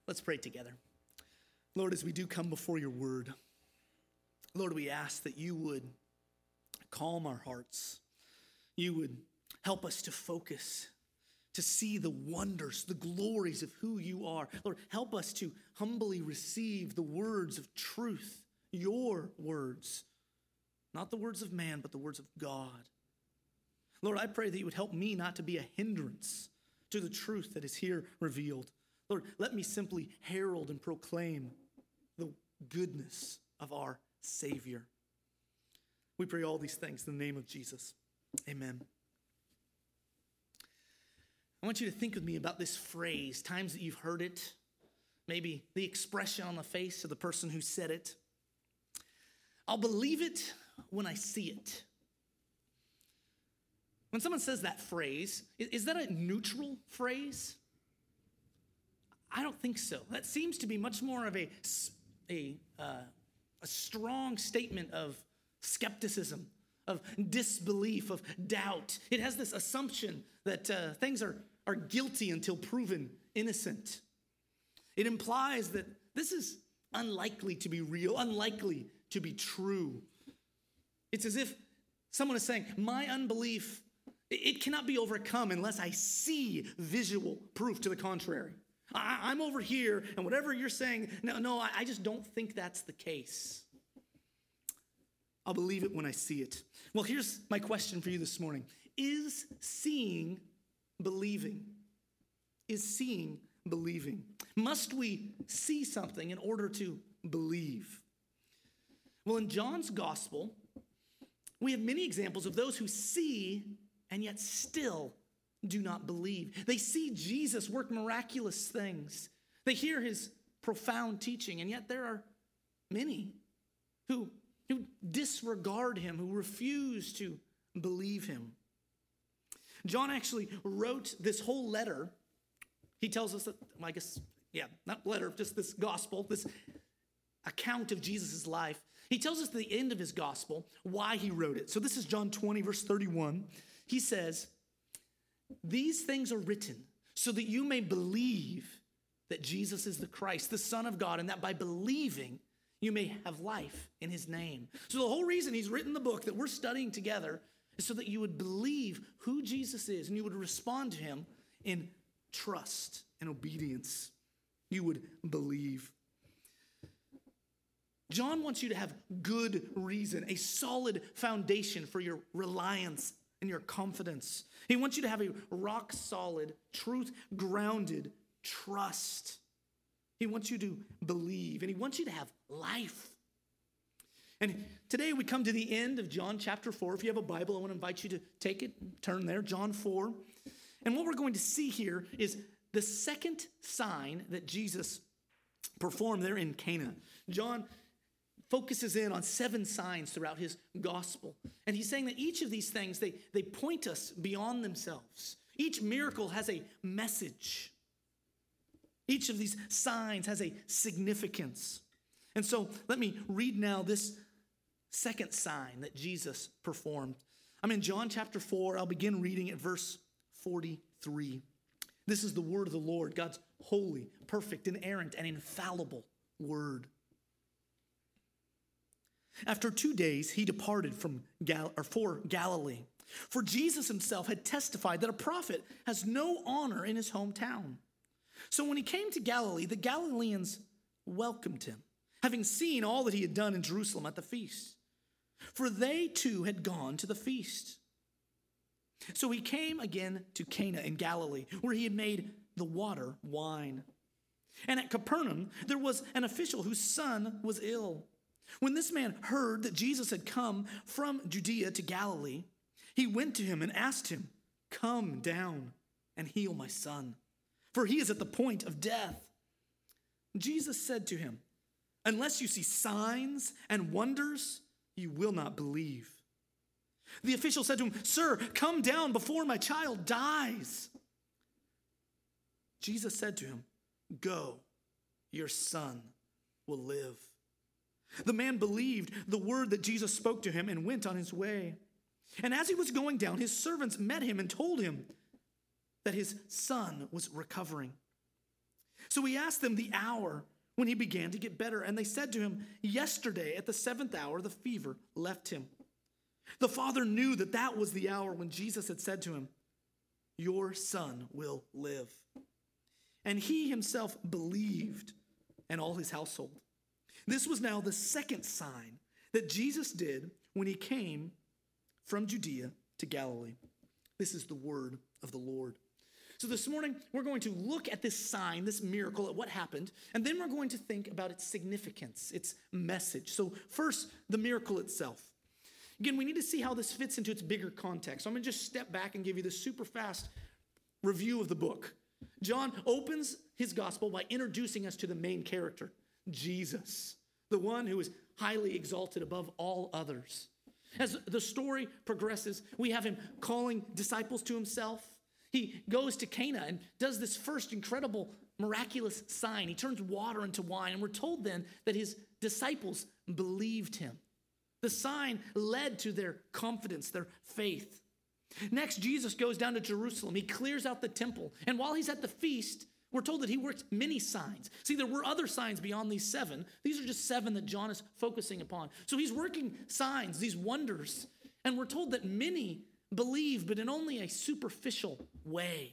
Let's pray together. Lord, as we do come before your word, Lord, we ask that you would calm our hearts. You would help us to focus, to see the wonders, the glories of who you are. Lord, help us to humbly receive the words of truth, your words, not the words of man, but the words of God. Lord, I pray that you would help me not to be a hindrance to the truth that is here revealed. Lord, let me simply herald and proclaim the goodness of our Savior. We pray all these things in the name of Jesus. Amen. I want you to think with me about this phrase, times that you've heard it, maybe the expression on the face of the person who said it. I'll believe it when I see it. When someone says that phrase, is that a neutral phrase? I don't think so. That seems to be much more of a strong statement of skepticism, of disbelief, of doubt. It has this assumption that things are guilty until proven innocent. It implies that this is unlikely to be real, unlikely to be true. It's as if someone is saying, my unbelief, it cannot be overcome unless I see visual proof to the contrary. I'm over here, and whatever you're saying, no, I just don't think that's the case. I'll believe it when I see it. Well, here's my question for you this morning. Is seeing believing? Is seeing believing? Must we see something in order to believe? Well, in John's gospel, we have many examples of those who see and yet still do not believe. They see Jesus work miraculous things. They hear his profound teaching, and yet there are many who disregard him, who refuse to believe him. John actually wrote this whole letter. He tells us that, not letter, just this gospel, this account of Jesus' life. He tells us at the end of his gospel why he wrote it. So this is John 20, verse 31. He says, these things are written so that you may believe that Jesus is the Christ, the Son of God, and that by believing you may have life in his name. So the whole reason he's written the book that we're studying together is so that you would believe who Jesus is and you would respond to him in trust and obedience. You would believe. John wants you to have good reason, a solid foundation for your reliance and your confidence. He wants you to have a rock solid, truth grounded trust. He wants you to believe, and he wants you to have life. And today we come to the end of John chapter 4. If you have a Bible, I want to invite you to take it, turn there, John 4. And what we're going to see here is the second sign that Jesus performed there in Cana. John focuses in on 7 signs throughout his gospel. And he's saying that each of these things, they point us beyond themselves. Each miracle has a message. Each of these signs has a significance. And so let me read now this second sign that Jesus performed. I'm in John chapter 4. I'll begin reading at verse 43. This is the word of the Lord, God's holy, perfect, inerrant, and infallible word. After 2 days, he departed for Galilee. For Jesus himself had testified that a prophet has no honor in his hometown. So when he came to Galilee, the Galileans welcomed him, having seen all that he had done in Jerusalem at the feast. For they too had gone to the feast. So he came again to Cana in Galilee, where he had made the water wine. And at Capernaum, there was an official whose son was ill. When this man heard that Jesus had come from Judea to Galilee, he went to him and asked him, "Come down and heal my son, for he is at the point of death." Jesus said to him, "Unless you see signs and wonders, you will not believe." The official said to him, "Sir, come down before my child dies." Jesus said to him, "Go, your son will live." The man believed the word that Jesus spoke to him and went on his way. And as he was going down, his servants met him and told him that his son was recovering. So he asked them the hour when he began to get better. And they said to him, yesterday at the 7th hour, the fever left him. The father knew that that was the hour when Jesus had said to him, your son will live. And he himself believed, and all his household. This was now the second sign that Jesus did when he came from Judea to Galilee. This is the word of the Lord. So this morning, we're going to look at this sign, this miracle, at what happened, and then we're going to think about its significance, its message. So first, the miracle itself. Again, we need to see how this fits into its bigger context. So I'm going to just step back and give you this super fast review of the book. John opens his gospel by introducing us to the main character, Jesus, the one who is highly exalted above all others. As the story progresses, we have him calling disciples to himself. He goes to Cana and does this first incredible, miraculous sign. He turns water into wine, and we're told then that his disciples believed him. The sign led to their confidence, their faith. Next, Jesus goes down to Jerusalem. He clears out the temple. And while he's at the feast, we're told that he worked many signs. See, there were other signs beyond these 7. These are just 7 that John is focusing upon. So he's working signs, these wonders. And we're told that many believe, but in only a superficial way.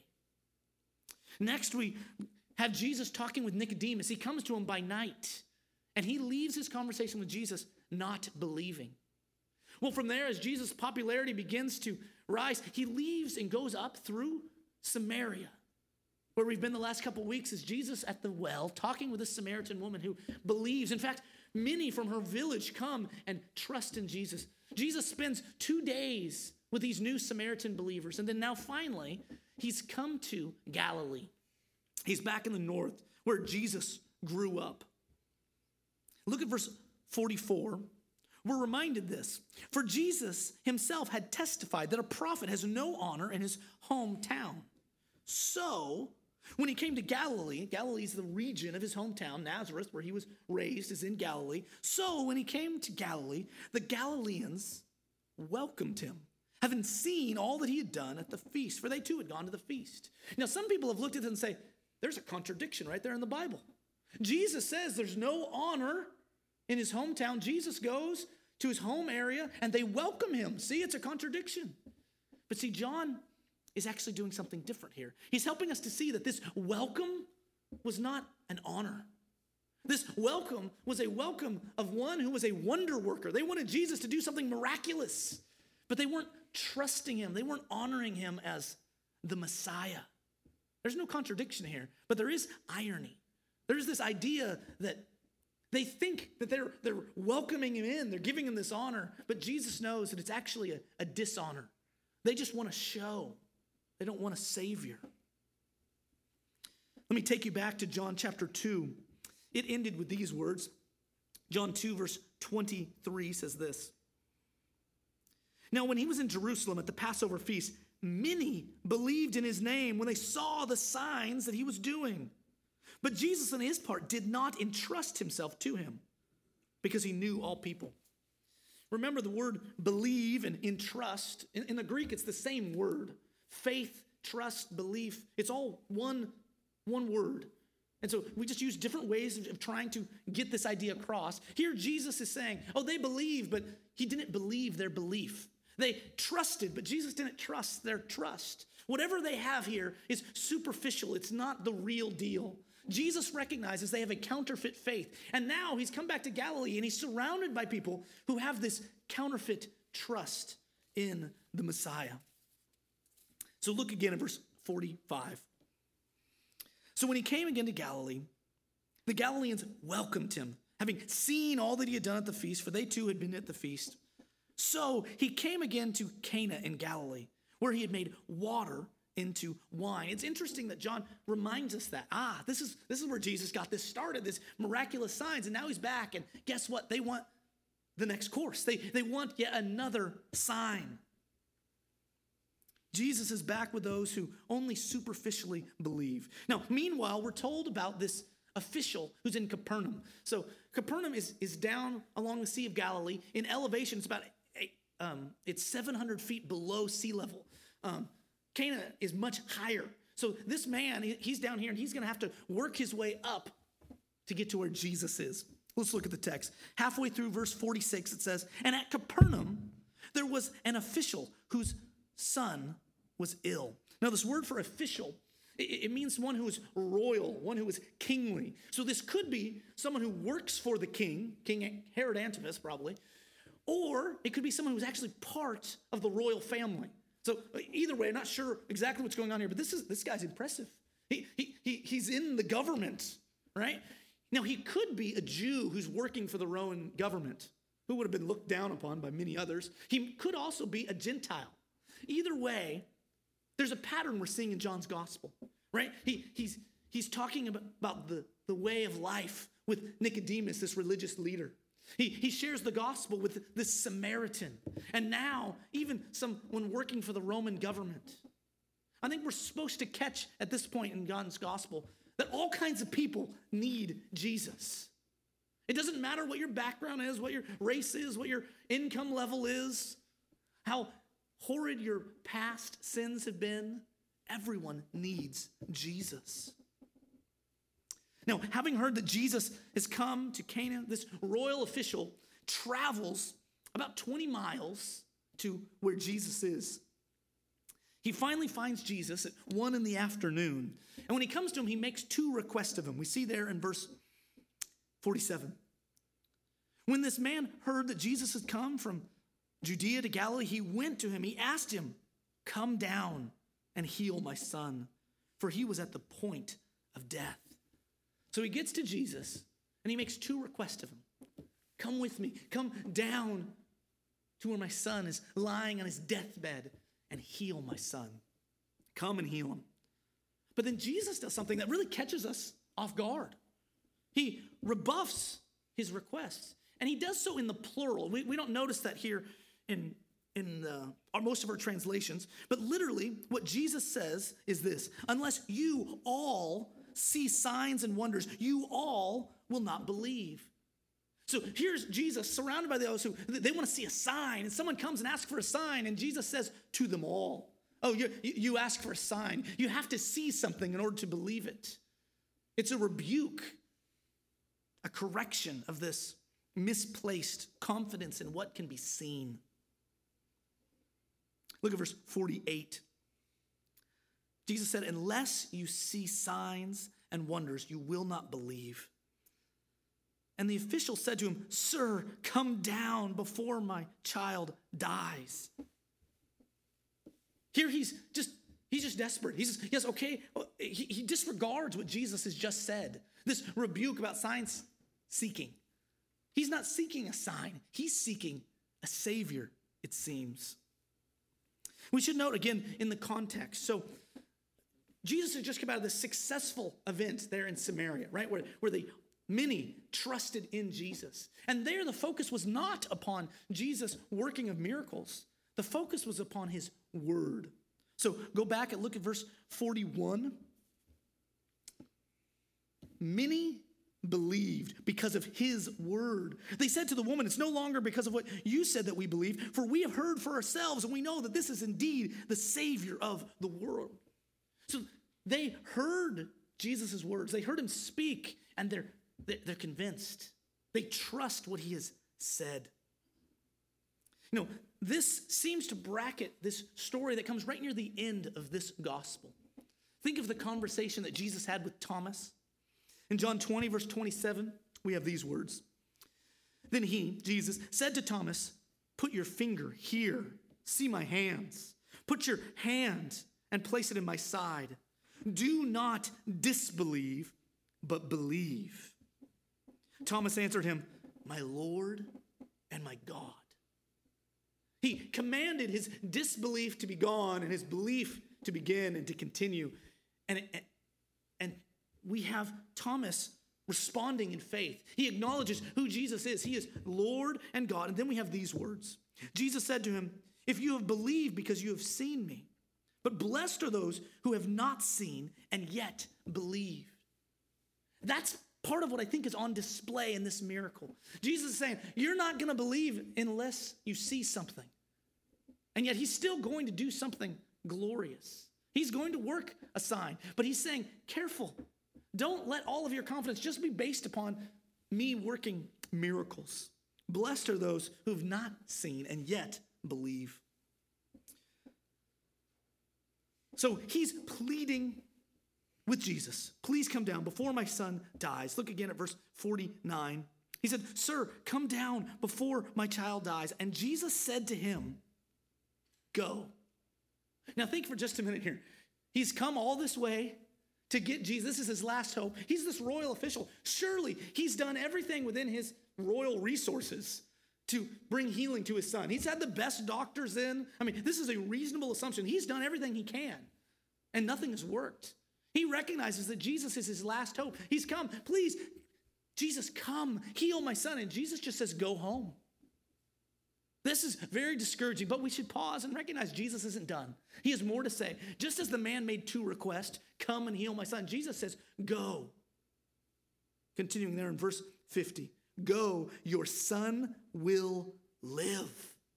Next, we have Jesus talking with Nicodemus. He comes to him by night, and he leaves his conversation with Jesus not believing. Well, from there, as Jesus' popularity begins to rise, he leaves and goes up through Samaria, where we've been the last couple of weeks, is Jesus at the well talking with a Samaritan woman who believes. In fact, many from her village come and trust in Jesus. Jesus spends 2 days with these new Samaritan believers, and then now finally, he's come to Galilee. He's back in the north where Jesus grew up. Look at verse 44. We're reminded this. For Jesus himself had testified that a prophet has no honor in his hometown. So, when he came to Galilee, Galilee is the region of his hometown, Nazareth, where he was raised, is in Galilee. So, when he came to Galilee, the Galileans welcomed him, having seen all that he had done at the feast, for they too had gone to the feast. Now, some people have looked at it and say, there's a contradiction right there in the Bible. Jesus says there's no honor in his hometown. Jesus goes to his home area and they welcome him. See, it's a contradiction. But see, John is actually doing something different here. He's helping us to see that this welcome was not an honor. This welcome was a welcome of one who was a wonder worker. They wanted Jesus to do something miraculous, but they weren't trusting him. They weren't honoring him as the Messiah. There's no contradiction here, but there is irony. There's this idea that they think that they're welcoming him in, they're giving him this honor, but Jesus knows that it's actually a dishonor. They just want a show. They don't want a savior. Let me take you back to John chapter 2. It ended with these words. John 2 verse 23 says this. Now when he was in Jerusalem at the Passover feast, many believed in his name when they saw the signs that he was doing. But Jesus, on his part, did not entrust himself to him because he knew all people. Remember the word believe and entrust. In the Greek, it's the same word. Faith, trust, belief. It's all one word. And so we just use different ways of trying to get this idea across. Here Jesus is saying, oh, they believe, but he didn't believe their belief. They trusted, but Jesus didn't trust their trust. Whatever they have here is superficial. It's not the real deal. Jesus recognizes they have a counterfeit faith. And now he's come back to Galilee and he's surrounded by people who have this counterfeit trust in the Messiah. So look again at verse 45. So when he came again to Galilee, the Galileans welcomed him, having seen all that he had done at the feast, for they too had been at the feast. So he came again to Cana in Galilee, where he had made water into wine. It's interesting that John reminds us that, this is where Jesus got this started, this miraculous signs, and now he's back, and guess what? They want the next course. They want yet another sign. Jesus is back with those who only superficially believe. Now, meanwhile, we're told about this official who's in Capernaum. So Capernaum is down along the Sea of Galilee. In elevation, it's about it's 700 feet below sea level. Cana is much higher. So this man, he's down here and he's going to have to work his way up to get to where Jesus is. Let's look at the text. Halfway through verse 46, it says, "And at Capernaum, there was an official whose son was ill." Now, this word for official, it means one who is royal, one who is kingly. So this could be someone who works for the king, King Herod Antipas probably, or it could be someone who's actually part of the royal family. So either way, I'm not sure exactly what's going on here, but this guy's impressive. He's in the government, right? Now, he could be a Jew who's working for the Roman government, who would have been looked down upon by many others. He could also be a Gentile. Either way, there's a pattern we're seeing in John's gospel, right? He's talking about the way of life with Nicodemus, this religious leader. He shares the gospel with this Samaritan, and now even someone working for the Roman government. I think we're supposed to catch at this point in John's gospel that all kinds of people need Jesus. It doesn't matter what your background is, what your race is, what your income level is, how horrid your past sins have been. Everyone needs Jesus. Now, having heard that Jesus has come to Cana, this royal official travels about 20 miles to where Jesus is. He finally finds Jesus at 1 in the afternoon. And when he comes to him, he makes two requests of him. We see there in verse 47. When this man heard that Jesus had come from Judea to Galilee, he went to him. He asked him, "Come down and heal my son, for he was at the point of death." So he gets to Jesus and he makes two requests of him. "Come with me. Come down to where my son is lying on his deathbed and heal my son. Come and heal him." But then Jesus does something that really catches us off guard. He rebuffs his requests, and he does so in the plural. We don't notice that here in most of our translations, but literally what Jesus says is this: "Unless you all see signs and wonders, you all will not believe." So here's Jesus surrounded by those who they want to see a sign, and someone comes and asks for a sign, and Jesus says to them all, "Oh, you ask for a sign. You have to see something in order to believe it." It's a rebuke, a correction of this misplaced confidence in what can be seen. Look at verse 48. Jesus said, "Unless you see signs and wonders, you will not believe." And the official said to him, "Sir, come down before my child dies." Here he's just desperate. Yes, okay. He disregards what Jesus has just said. This rebuke about signs seeking. He's not seeking a sign. He's seeking a savior, it seems. We should note again in the context. So Jesus had just come out of this successful event there in Samaria, right? Where many trusted in Jesus. And there the focus was not upon Jesus working of miracles. The focus was upon his word. So go back and look at verse 41. Many believed because of his word. They said to the woman, "It's no longer because of what you said that we believe, for we have heard for ourselves, and we know that this is indeed the Savior of the world." So they heard Jesus' words. They heard him speak, and they're convinced. They trust what he has said. You know, this seems to bracket this story that comes right near the end of this gospel. Think of the conversation that Jesus had with Thomas. In John 20, verse 27, we have these words. Then he, Jesus, said to Thomas, "Put your finger here. See my hands. Put your hand and place it in my side. Do not disbelieve, but believe." Thomas answered him, "My Lord and my God." He commanded his disbelief to be gone and his belief to begin and to continue. And we have Thomas responding in faith. He acknowledges who Jesus is. He is Lord and God. And then we have these words. Jesus said to him, "If you have believed because you have seen me, but blessed are those who have not seen and yet believe." That's part of what I think is on display in this miracle. Jesus is saying, you're not going to believe unless you see something. And yet he's still going to do something glorious. He's going to work a sign. But he's saying, careful. Don't let all of your confidence just be based upon me working miracles. Blessed are those who have not seen and yet believe. So he's pleading with Jesus. Please come down before my son dies. Look again at verse 49. He said, sir, come down before my child dies. And Jesus said to him, go. Now think for just a minute here. He's come all this way to get Jesus. This is his last hope. He's this royal official. Surely he's done everything within his royal resources to bring healing to his son. He's had the best doctors in. I mean, this is a reasonable assumption. He's done everything he can, and nothing has worked. He recognizes that Jesus is his last hope. He's come. Please, Jesus, come, heal my son. And Jesus just says, go home. This is very discouraging, but we should pause and recognize Jesus isn't done. He has more to say. Just as the man made 2 requests, come and heal my son, Jesus says, go. Continuing there in verse 50, go, your son will live.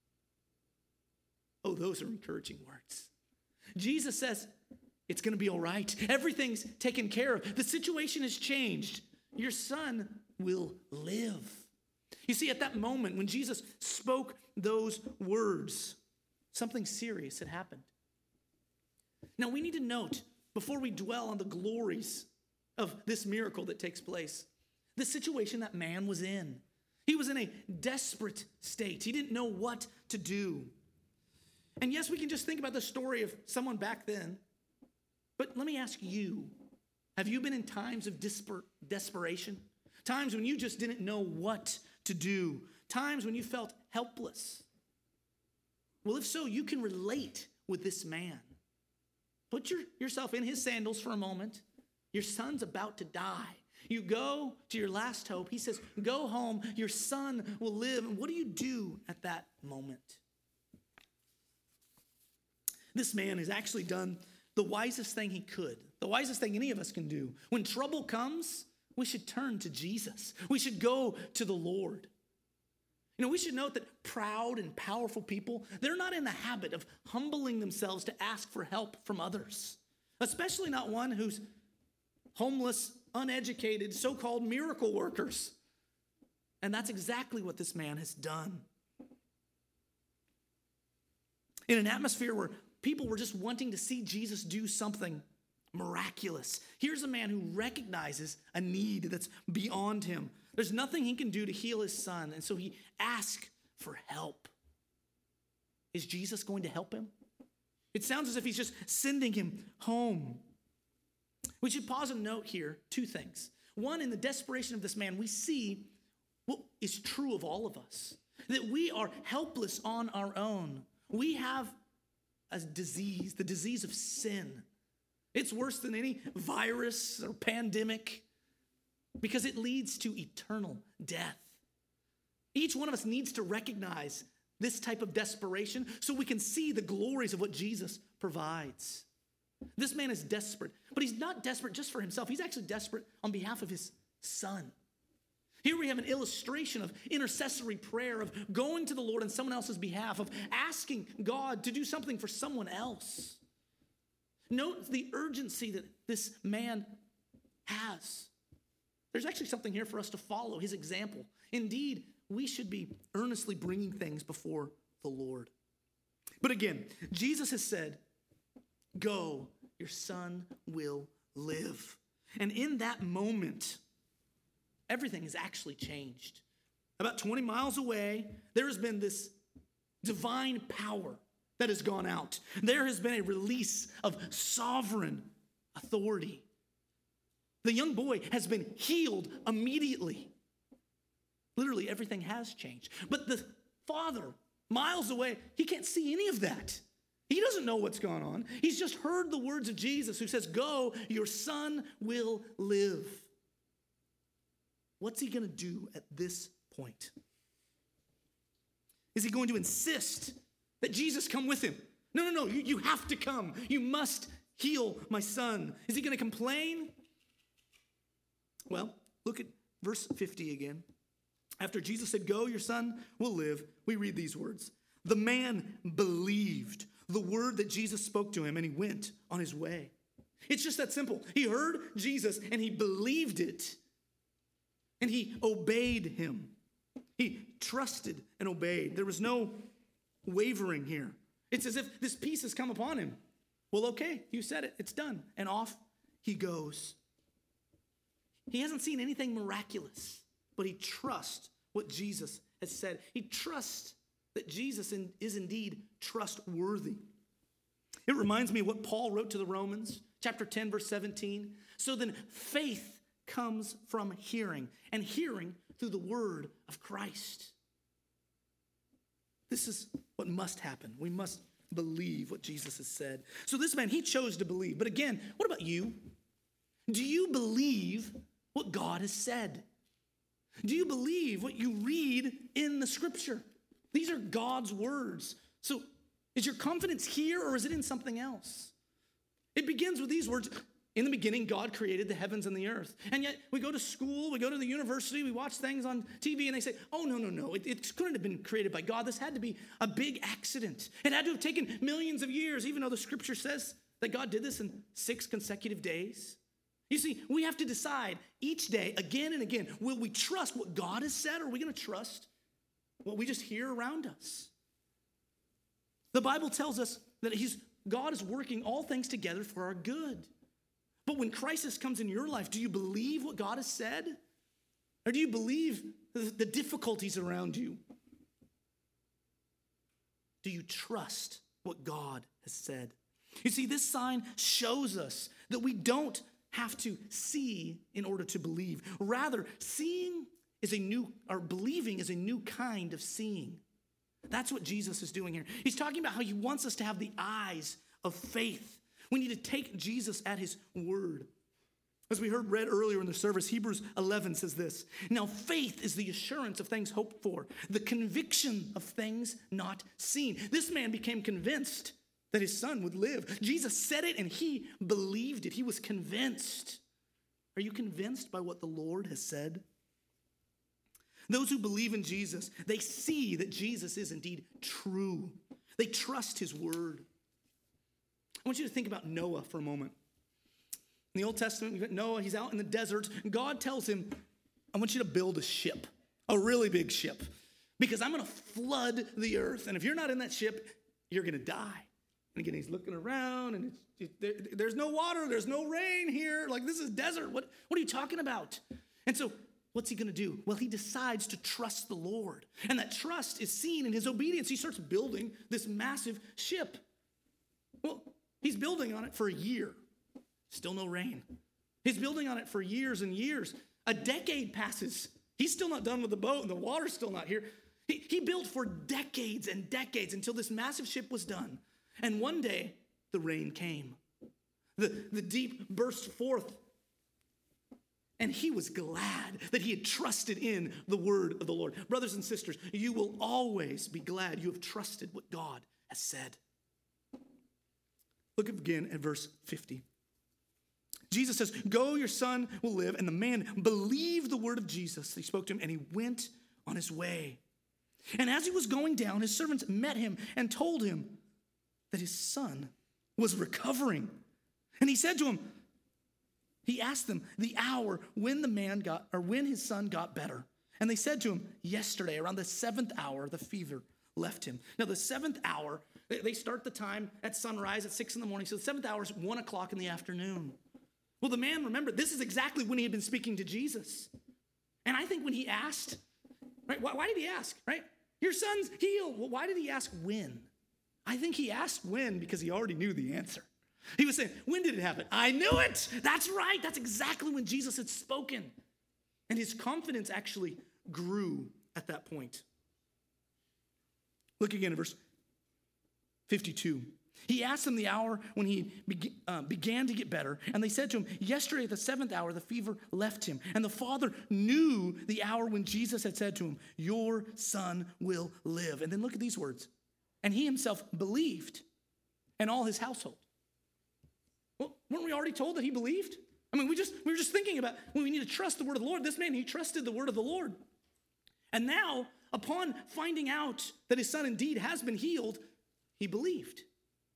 Oh, those are encouraging words. Jesus says, it's going to be all right. Everything's taken care of. The situation has changed. Your son will live. You see, at that moment when Jesus spoke those words, something serious had happened. Now, we need to note, before we dwell on the glories of this miracle that takes place, the situation that man was in. He was in a desperate state. He didn't know what to do. And yes, we can just think about the story of someone back then. But let me ask you, have you been in times of desperation? Times when you just didn't know what to do? Times when you felt helpless? Well, if so, you can relate with this man. Put yourself in his sandals for a moment. Your son's about to die. You go to your last hope. He says, go home. Your son will live. And what do you do at that moment? This man has actually done the wisest thing he could, the wisest thing any of us can do. When trouble comes, we should turn to Jesus. We should go to the Lord. You know, we should note that proud and powerful people, they're not in the habit of humbling themselves to ask for help from others, especially not one who's homeless, uneducated, so-called miracle workers. And that's exactly what this man has done. In an atmosphere where people were just wanting to see Jesus do something miraculous, here's a man who recognizes a need that's beyond him. There's nothing he can do to heal his son, and so he asks for help. Is Jesus going to help him? It sounds as if he's just sending him home. We should pause and note here 2 things. One, in the desperation of this man, we see what is true of all of us, that we are helpless on our own. We have a disease, the disease of sin. It's worse than any virus or pandemic because it leads to eternal death. Each one of us needs to recognize this type of desperation so we can see the glories of what Jesus provides. This man is desperate, but he's not desperate just for himself. He's actually desperate on behalf of his son. Here we have an illustration of intercessory prayer, of going to the Lord on someone else's behalf, of asking God to do something for someone else. Note the urgency that this man has. There's actually something here for us to follow, his example. Indeed, we should be earnestly bringing things before the Lord. But again, Jesus has said, go, your son will live. And in that moment, everything has actually changed. About 20 miles away, there has been this divine power that has gone out. There has been a release of sovereign authority. The young boy has been healed immediately. Literally, everything has changed. But the father, miles away, he can't see any of that. He doesn't know what's going on. He's just heard the words of Jesus who says, go, your son will live. What's he going to do at this point? Is he going to insist that Jesus come with him? No, you have to come. You must heal my son. Is he going to complain? Well, look at verse 50 again. After Jesus said, go, your son will live, we read these words. The man believed the word that Jesus spoke to him, and he went on his way. It's just that simple. He heard Jesus and he believed it, and he obeyed him. He trusted and obeyed. There was no wavering here. It's as if this peace has come upon him. Well, okay, you said it. It's done. And off he goes. He hasn't seen anything miraculous, but he trusts what Jesus has said. He trusts that Jesus is indeed trustworthy. It reminds me of what Paul wrote to the Romans, chapter 10, verse 17. So then faith comes from hearing, and hearing through the word of Christ. This is what must happen. We must believe what Jesus has said. So this man, he chose to believe. But again, what about you? Do you believe what God has said? Do you believe what you read in the scripture? These are God's words. So is your confidence here, or is it in something else? It begins with these words. In the beginning, God created the heavens and the earth. And yet we go to school, we go to the university, we watch things on TV, and they say, oh, no. It couldn't have been created by God. This had to be a big accident. It had to have taken millions of years, even though the scripture says that God did this in 6 consecutive days. You see, we have to decide each day, again and again, will we trust what God has said, or are we going to trust what we just hear around us? The Bible tells us that God is working all things together for our good. But when crisis comes in your life, do you believe what God has said? Or do you believe the difficulties around you? Do you trust what God has said? You see, this sign shows us that we don't have to see in order to believe. Rather, believing is a new kind of seeing. That's what Jesus is doing here. He's talking about how he wants us to have the eyes of faith. We need to take Jesus at his word. As we read earlier in the service, Hebrews 11 says this. Now faith is the assurance of things hoped for, the conviction of things not seen. This man became convinced that his son would live. Jesus said it and he believed it. He was convinced. Are you convinced by what the Lord has said? Those who believe in Jesus, they see that Jesus is indeed true. They trust his word. I want you to think about Noah for a moment. In the Old Testament, we've got Noah. He's out in the desert. And God tells him, I want you to build a ship, a really big ship, because I'm going to flood the earth. And if you're not in that ship, you're going to die. And again, he's looking around, and there's no water. There's no rain here. Like, this is desert. What are you talking about? And so what's he going to do? Well, he decides to trust the Lord. And that trust is seen in his obedience. He starts building this massive ship. Well, he's building on it for a year. Still no rain. He's building on it for years and years. A decade passes. He's still not done with the boat, and the water's still not here. He built for decades and decades until this massive ship was done. And one day, the rain came. The deep burst forth. And he was glad that he had trusted in the word of the Lord. Brothers and sisters, you will always be glad you have trusted what God has said. Look again at verse 50. Jesus says, go, your son will live. And the man believed the word of Jesus. He spoke to him and he went on his way. And as he was going down, his servants met him and told him that his son was recovering. And he said to him, he asked them the hour when when his son got better. And they said to him, yesterday, around the 7th hour, the fever left him. Now, the 7th hour, they start the time at sunrise at 6 in the morning. So the 7th hour is 1 o'clock in the afternoon. Well, the man, remember, this is exactly when he had been speaking to Jesus. And I think when he asked, right, why did he ask, right? Your son's healed. Well, why did he ask when? I think he asked when because he already knew the answer. He was saying, when did it happen? I knew it. That's right. That's exactly when Jesus had spoken. And his confidence actually grew at that point. Look again at verse 52. He asked them the hour when he began to get better. And they said to him, yesterday at the 7th hour, the fever left him. And the father knew the hour when Jesus had said to him, your son will live. And then look at these words. And he himself believed, and all his household. Well, weren't we already told that he believed? I mean, we were just thinking about when we need to trust the word of the Lord. This man, he trusted the word of the Lord. And now, upon finding out that his son indeed has been healed, he believed.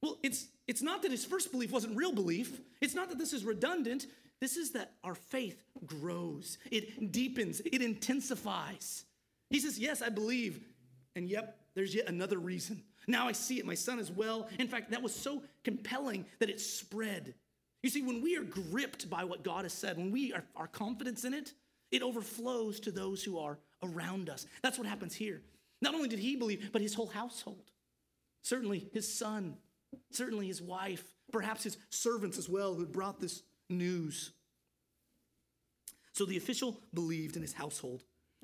Well, it's not that his first belief wasn't real belief. It's not that this is redundant. This is that our faith grows. It deepens. It intensifies. He says, yes, I believe. And yep, there's yet another reason. Now I see it. My son as well. In fact, that was so compelling that it spread. You see, when we are gripped by what God has said, when we are our confidence in it, it overflows to those who are around us. That's what happens here. Not only did he believe, but his whole household. Certainly his son, certainly his wife, perhaps his servants as well who brought this news. So the official believed in his household.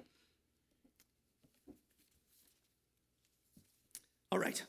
All right,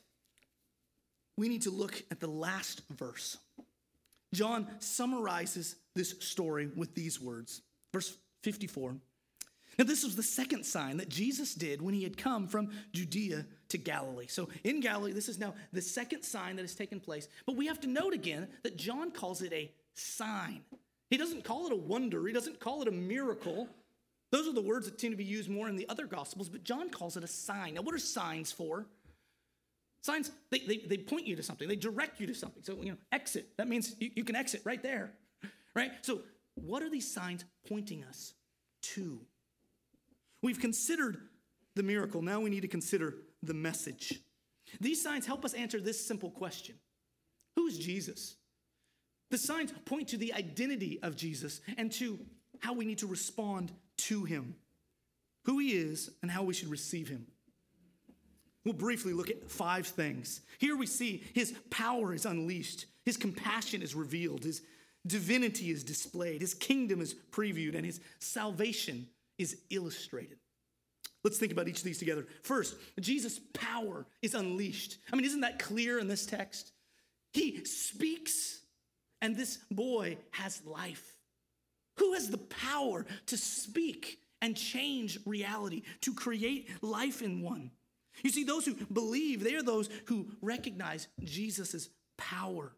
we need to look at the last verse. John summarizes this story with these words. Verse 54. Now, this was the second sign that Jesus did when he had come from Judea to Galilee. So in Galilee, this is now the second sign that has taken place. But we have to note again that John calls it a sign. He doesn't call it a wonder. He doesn't call it a miracle. Those are the words that seem to be used more in the other Gospels, but John calls it a sign. Now, what are signs for? Signs, they point you to something. They direct you to something. So, exit. That means you can exit right there, right? So what are these signs pointing us to? We've considered the miracle. Now we need to consider the message. These signs help us answer this simple question. Who is Jesus? The signs point to the identity of Jesus and to how we need to respond to him, who he is and how we should receive him. We'll briefly look at 5 things. Here we see his power is unleashed, his compassion is revealed, his divinity is displayed, his kingdom is previewed, and his salvation is illustrated. Let's think about each of these together. First, Jesus' power is unleashed. Isn't that clear in this text? He speaks, and this boy has life. Who has the power to speak and change reality, to create life in one? You see, those who believe, they are those who recognize Jesus' power.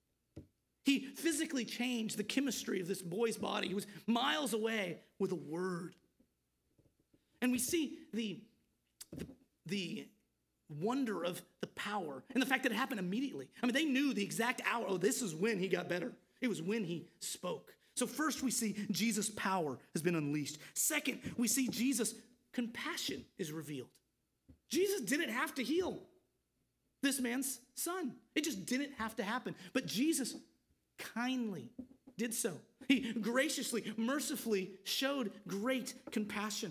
He physically changed the chemistry of this boy's body. He was miles away with a word. And we see the wonder of the power and the fact that it happened immediately. They knew the exact hour. Oh, this is when he got better. It was when he spoke. So first we see Jesus' power has been unleashed. Second, we see Jesus' compassion is revealed. Jesus didn't have to heal this man's son. It just didn't have to happen. But Jesus kindly did so. He graciously, mercifully showed great compassion.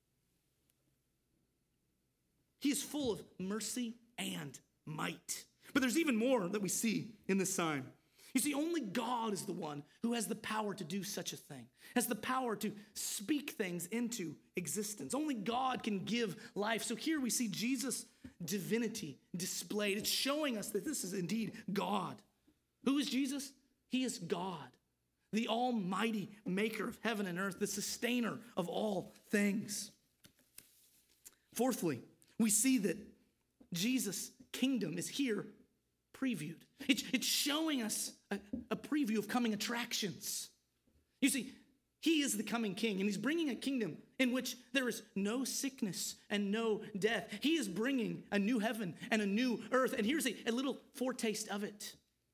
He is full of mercy and might. But there's even more that we see in this sign. You see, only God is the one who has the power to do such a thing, has the power to speak things into existence. Only God can give life. So here we see Jesus' divinity displayed. It's showing us that this is indeed God. Who is Jesus? He is God, the almighty maker of heaven and earth, the sustainer of all things. Fourthly, we see that Jesus' kingdom is here previewed. It's showing us a preview of coming attractions. You see, he is the coming king, and he's bringing a kingdom in which there is no sickness and no death. He is bringing a new heaven and a new earth, and here's a little foretaste of it.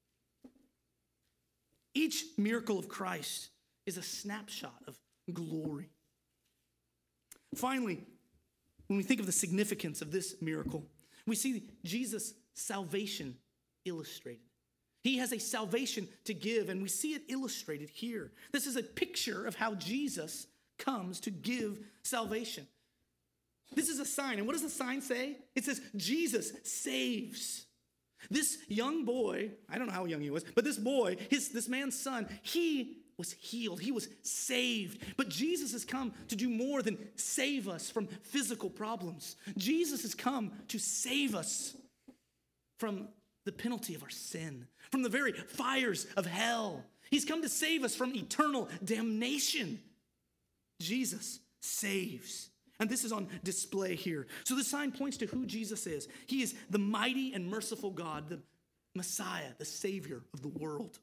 Each miracle of Christ is a snapshot of glory. Finally, when we think of the significance of this miracle, we see Jesus' salvation illustrated. He has a salvation to give, and we see it illustrated here. This is a picture of how Jesus comes to give salvation. This is a sign, and what does the sign say? It says, Jesus saves. This young boy, I don't know how young he was, but this boy, this man's son, he was healed. He was saved. But Jesus has come to do more than save us from physical problems. Jesus has come to save us from the penalty of our sin, from the very fires of hell. He's come to save us from eternal damnation. Jesus saves. And this is on display here. So the sign points to who Jesus is. He is the mighty and merciful God, the Messiah, the Savior of the world.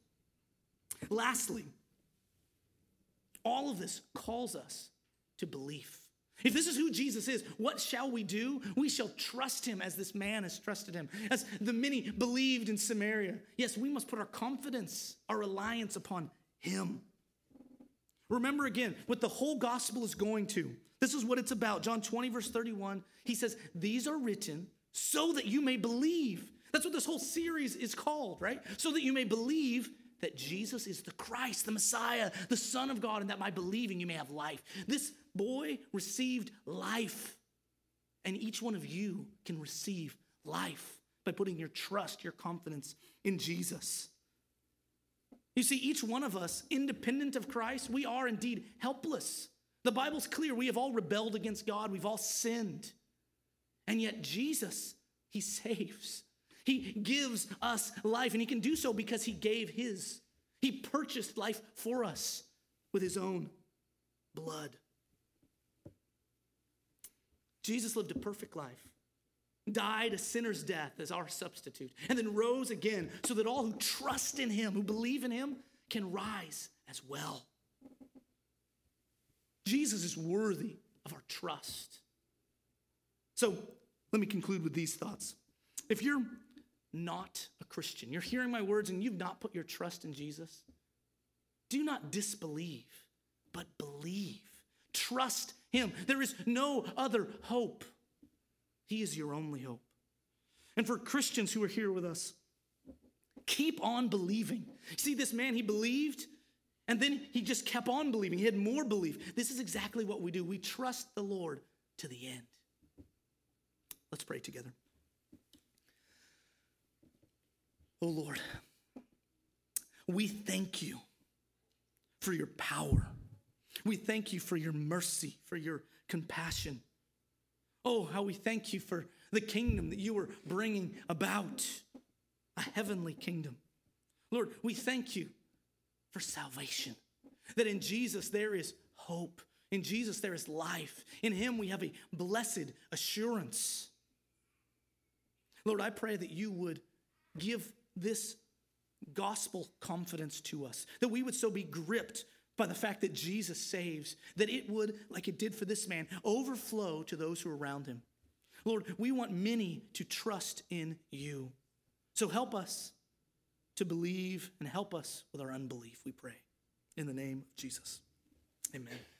Lastly, all of this calls us to belief. If this is who Jesus is, what shall we do? We shall trust him as this man has trusted him, as the many believed in Samaria. Yes, we must put our confidence, our reliance upon him. Remember again what the whole gospel is going to. This is what it's about. John 20, verse 31, he says, these are written so that you may believe. That's what this whole series is called, right? So that you may believe that Jesus is the Christ, the Messiah, the Son of God, and that by believing you may have life. This boy received life, and each one of you can receive life by putting your trust, your confidence in Jesus. You see, each one of us, independent of Christ, we are indeed helpless. The Bible's clear. We have all rebelled against God. We've all sinned. And yet Jesus, he saves. He gives us life, and he can do so because he gave his. He purchased life for us with his own blood. Jesus lived a perfect life, died a sinner's death as our substitute, and then rose again so that all who trust in him, who believe in him, can rise as well. Jesus is worthy of our trust. So let me conclude with these thoughts. If you're not a Christian, you're hearing my words and you've not put your trust in Jesus, do not disbelieve, but believe. Trust him. There is no other hope. He is your only hope. And for Christians who are here with us, keep on believing. See, this man, he believed, and then he just kept on believing. He had more belief. This is exactly what we do. We trust the Lord to the end. Let's pray together. Oh Lord, we thank you for your power. We thank you for your mercy, for your compassion. Oh, how we thank you for the kingdom that you are bringing about, a heavenly kingdom. Lord, we thank you for salvation, that in Jesus there is hope. In Jesus there is life. In him we have a blessed assurance. Lord, I pray that you would give this gospel confidence to us, that we would so be gripped by the fact that Jesus saves, that it would, like it did for this man, overflow to those who are around him. Lord, we want many to trust in you. So help us to believe and help us with our unbelief, we pray. In the name of Jesus, amen.